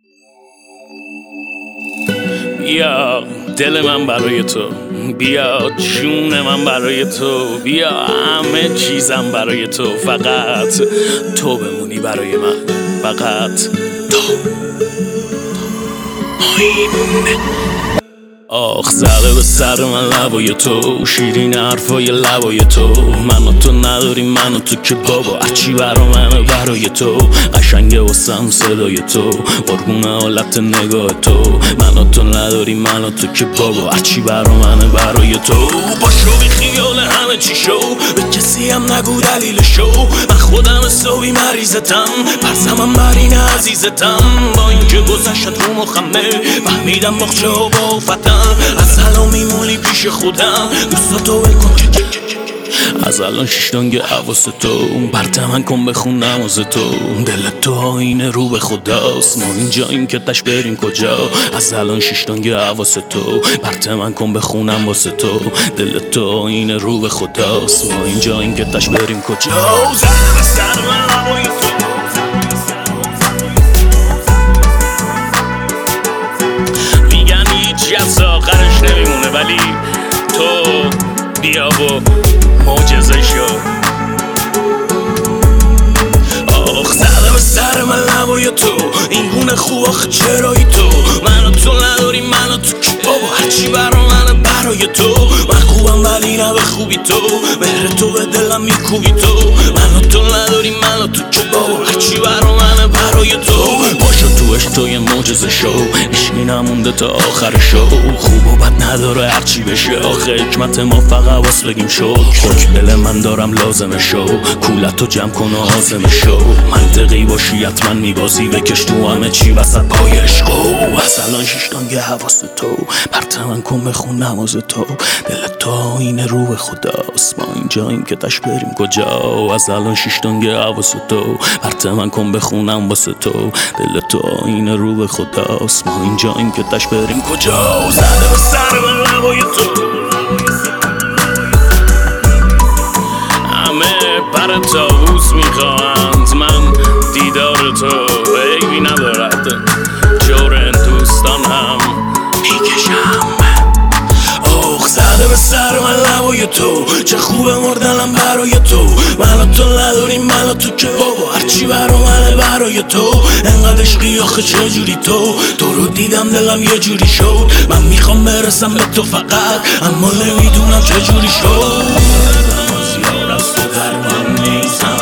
بیا دل من برای تو، بیا جون من برای تو، بیا همه چیزم برای تو، فقط تو بمونی برای من، فقط تو. آخ زده به سر من لبای تو، شیرین حرفای لبای تو. من و تو نداریم، من و تو که بابا هرچی برا منه برای تو. قشنگه واسم صدای تو، قربون حالت نگاه تو. من و تو نداریم، من و تو که بابا هرچی برا منه برای تو. باشو بی خیال همه چی شو، به کسی هم نگو دلیل شو. من خودم حسابی مریضتم، پرسمم بر این عزیزتم. با اینکه گذشت رو مخمه، فهمیدم مخچه و با فتم. از الان میمونی پیش خودم، دوستاتو ول کن از الان شیشتانگه حواس تو. برته من کن بخونم واسه تو، دل تو آینه رو به خداست. ما اینجاییم که تش بریم کجا؟ از الان شیشتانگه حواس تو، برته من کن بخونم واسه تو، دل تو آینه رو به خداست. ما اینجاییم که تش بریم کجا؟ زده به سر من لبای تو، میگن هیچی از آخرش نمیمونه، ولی تو بیا و معجزه شو. آخ زده به سر من لبای تو، این گونه خوب آخه چرایی تو. من و تو نداریم، من و تو که بابا هرچی برا منه برای تو. من خوبم ولی نه به خوبی تو، مهر تو به دلم میکوبی تو. من و تو نداریم، من و تو که بابا هرچی برا منه برای تو. باشو تو عشق تو یه معجزه شو، عشقی نمونده تا آخر شو. خوب و بد نداره هرچی بشه، آخه حکمت ما فقط واس بگیم شو. حکم دل من دارم لازمه شو، کولتو جمع کن و عازمه شو. منطقی باشی حتما میبازی، بکش تو همه چی وسط پای عشقو. از الان شیشتانگه حواس تو، برته من کن بخون نماز تو، دل تو آینه رو به خداست. ما اینجاییم که تش بریم کجا؟ از الان شیشتانگه حواس تو، برته من کن بخونم واسه تو، دل تو آینه رو به خداست. ما اینجاییم که تش بریم کجا؟ زده به سر من لبای تو، همه پر طاووس میخواهند، من دیدار تو عیبی ندارد، جور دوستان هم میکشم. آخ زده به سر من لبای تو، چه خوبه مردنم برای تو. من و تو نداریم، من و تو که بابا هرچی برا منه برای تو. انقدر عشقی آخه چجوری تو رو دیدم دلم یه جوری شد. من میخوام برسم به تو فقط، اما نمیدونم چجوری شد. زیاد از تو در من نیستم،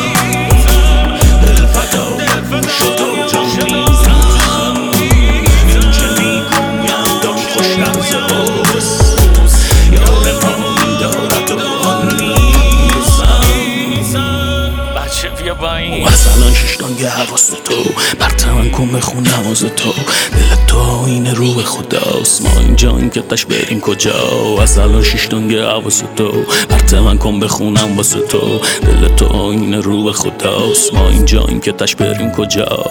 دل فدا شد و جان میزم. این که میگویم دان خوش لحظه هاست، یار ما میدارد و آن نیستم. بچه بیا با این. از الان شیشتانگه حواس تو، برته من کن بخون نماز تو، دل تو آینه رو به خداست. ما اینجاییم که تش بریم کجا؟ از الان شیشتانگه حواس تو، برته من کن بخونم واسه تو، دل تو آینه رو به خداست. ما اینجاییم که تش بریم کجا؟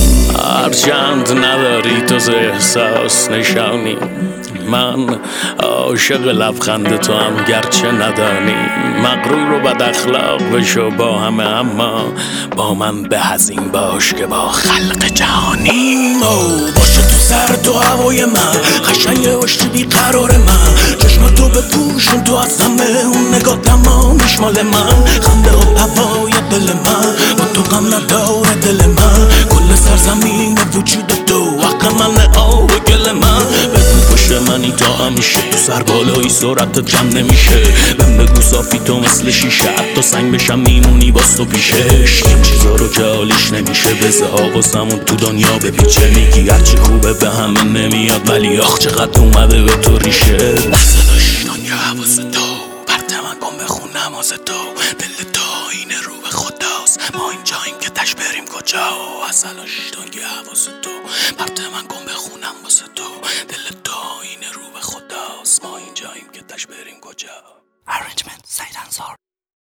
هرچند نداری تو ز احساس نشانی، من عاشق لبخند تو هم گرچه ندانی. مغرور و بد اخلاق بشو با همه، اما با من به هزین باش که با خلق جهانی. باشه تو سر تو هوای من، قشنگ باشی بیقرار من. چشمتو بپوشون تو از همه، اون نگاه تمامیش مال من. خنده و هوای دل من، با تو غم نداره دل من. کل سرزمین وجود تو حق من، آب و گل من. بگو پشت منی تا همیشه، تو سر بالایی سرعتت جمع نمیشه. بهم بگو صافی تو مثل شیشه، حتی سنگ بشم میمونی باز تو پیشش. این چیزا رو که حالیش نمیشه، بزه حواسمون تو دنیا بپیچه. میگی هرچی خوبه به همه نمیاد، ولی آخ چقدر اومده به تو ریشه. دست داشتانگه حواس تو، برته من کن بخون نماز تو، دل تو آینه رو به خداست. ما اینجاییم که تش بریم کجا؟ از الان شیشتانگه حواس تو، برته من کن بخونم واسه تو، دل تو آینه رو به خداست. ما اینجاییم که تش بریم کجا؟ Arrangement سعید انصار.